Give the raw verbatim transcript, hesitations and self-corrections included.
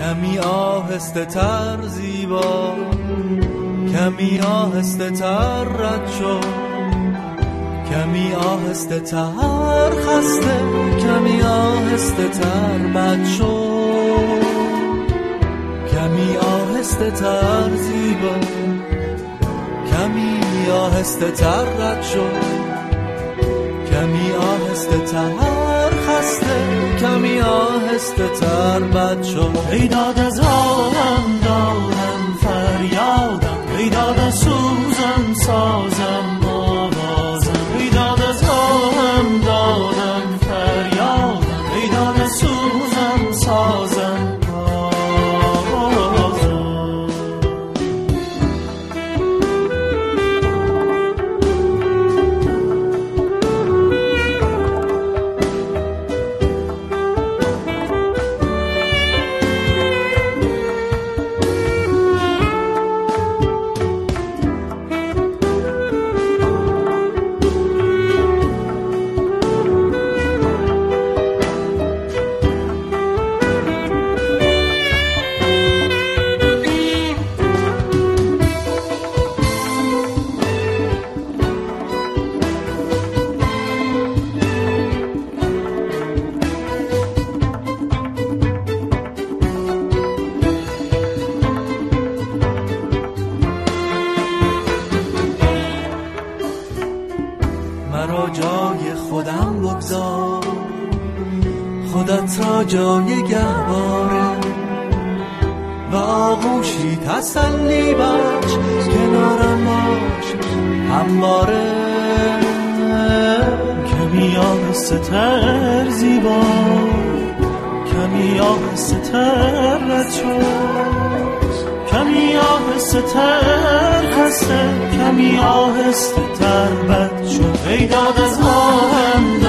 کمی آهسته تر زیبا، کمی آهسته تر رد شو، کمی آهسته تر خسته، کمی آهسته تر بد شو، کمی آهسته تر زیبا، کمی آهسته تر رد شو، کمی آهسته تر خسته، کمی آهسته تر بد شو. ای داد از آهم دادم فریادم، ای داد از سوزم سازم آوازم، ای داد از آهم دادم فریادم، ای داد از سوزم سازم مرا جای خودم بگذار، خودت را جای گهواره و آغوشی تسلی بخش، کنارم باش همواره. کمی آهسته تر زیبا، کمی آهسته تر رد شو، کمی آهسته تر خسته، کمی آهسته تر بد شو. ای داد از آهم